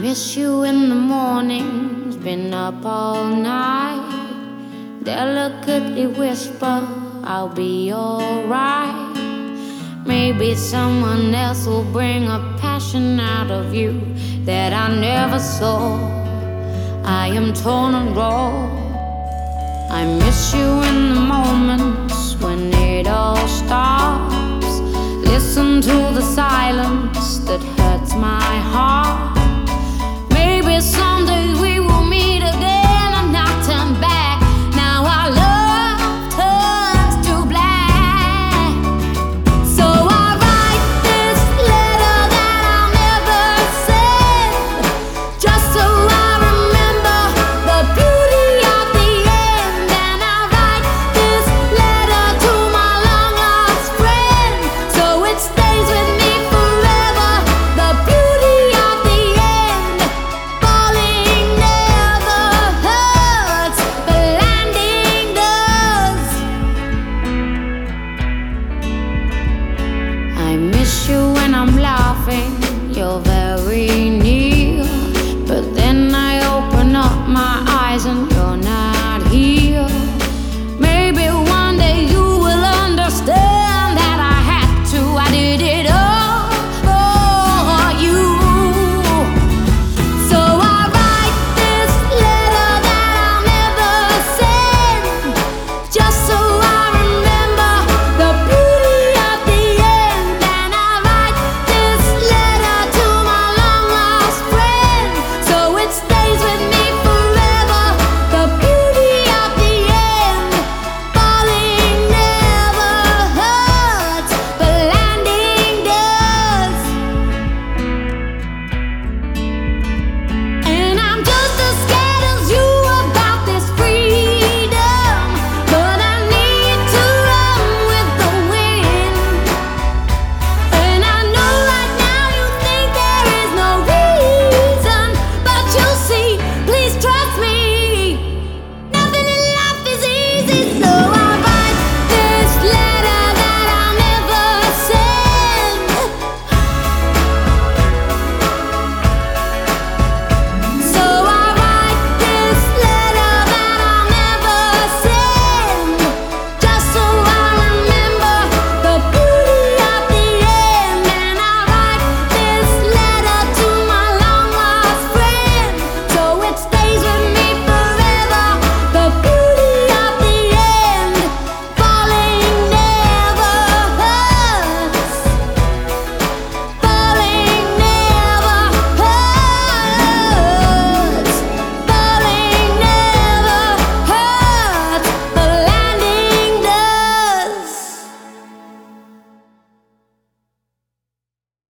miss you in the mornings, been up all night. Delicately whisper, I'll be alright. Maybe someone else will bring a passion out of you that I never saw. I am torn and raw. I miss you in the moments when it all stops. Listen to the silence that hurts my heart. Maybe some